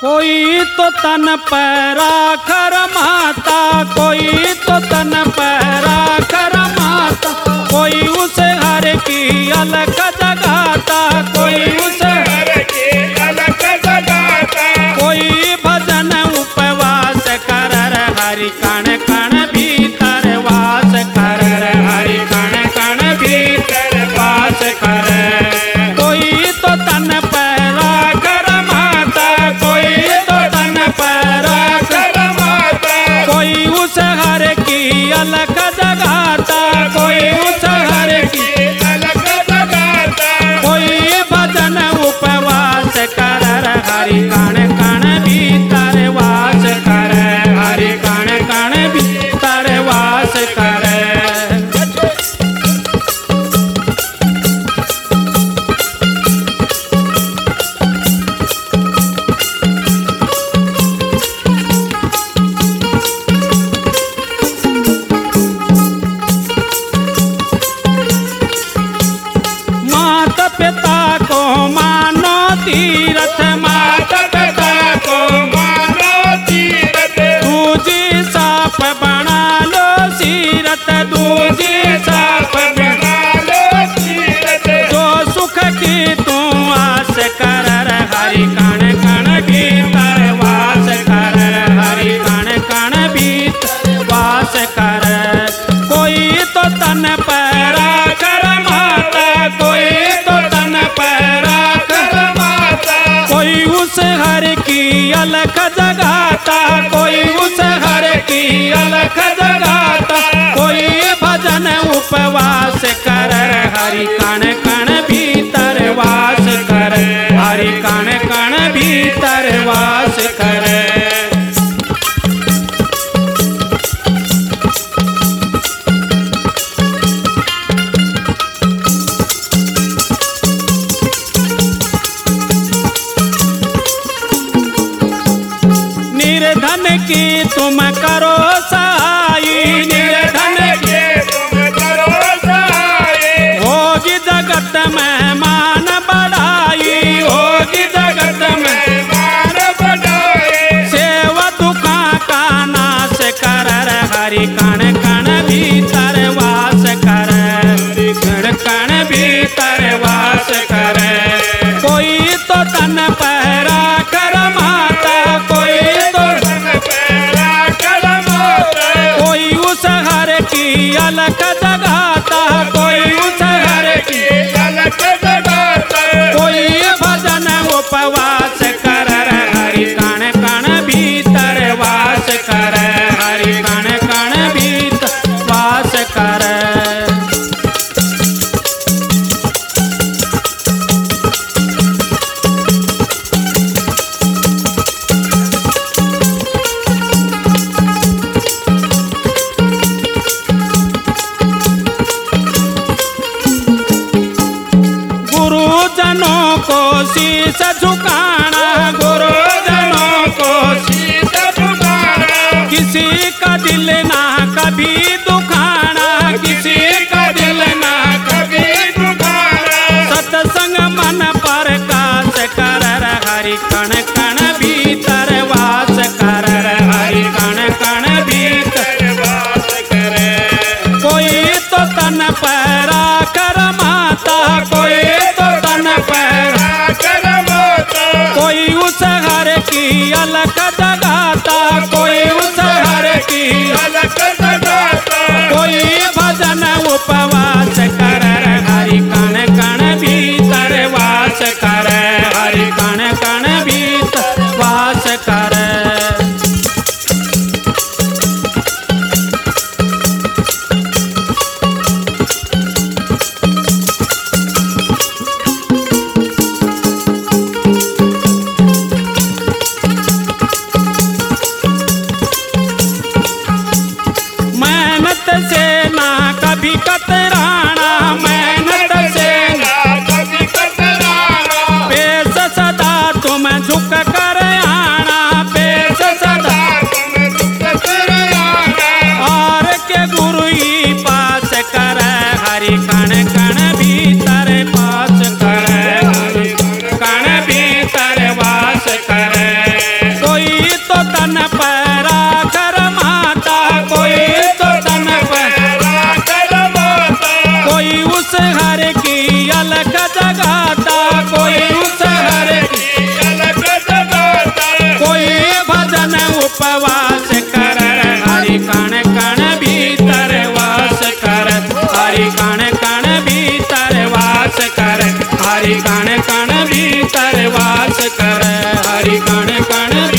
कोई तो तन पैरा खर माता, कोई तो तन पैरा खर माता, कोई उसे हर की अलग जगाता, कोई उसे हर की अलग जगाता, कोई भजन उपवास कर हरि कण कण भीतर वास कर, हरि कण कण भीतर वास कर। कोई तो तन पैरा कर माता, कोई तो तन पैरा कर माता, कोई उस हर की अलग जगाता, कोई उस हर की अलग जगाता, कोई भजन उपवास कर हरि कण कण भीतर वास कर, हरि कण कण भीतर वास कर। माता पिता को मानो तीरथ, माता पिता को मानो तीरथ, दूजी साप बना लो सीरत, दूजी साप बना लो तीरथ, जो सुख की तू आस कर हरि कण कण भीतर वास कर, हरि कण कण भीतर वास कर। कोई तो तन पैरा कर माता, कोई तो तन पैरा कर माता, कोई उस हर की अलग जगाता, कोई उस हर की अलग जगाता, कोई भजन उपवास कर हरि कण कण भीतर वास कर, हरि कण कण भीतर वास कर। निर्धन की तुम करो सहाई, निर्धन की तुम करो सहाय, होगी जगत में मान बढ़ाई, होगी जगत में मान बढ़ाए, सेवा दुखा का नाश कर हरि कण कण भीतर वास कर, कण कण भीतर वास कर। कोई तो तन पहरा कर माता, कोई तो पैरा कर माता, कोई उस हर की अलग जगाता, कोई उस हर की अलग जगाता, कोई भजन उपवास कर हरि कण कण भीतर वास कर, हरि कण कण भीतर वास कर। गुरुजनों को शीश झुकाना, गुरुजनों को शीश झुकाना, किसी का दिल ना कभी दुखाना, किसी का दिल ना कभी दुखाना, सत्संग मन पर कास कर हरि कण कण भीतर वास कर, हरि कण कण भीतर वास करे, कोई तो तन पैरा कर माता, कोई तो तन पैरा कर माता, कोई उस हर की अलग जगाता, कोई उस हर की अलग जगाता, कोई भजन उपवास कर हरि कण कण भीतर वास कर, हरि कण कण भीतर वास कर। मेहनत से ना कभी कतराना, मेहनत से कभी कतराना, उपवास कर हरि कण कण भीतर वास कर हरि कण कण भीतर वास कर हरि कण कण भीतर वास कर हरि कण कण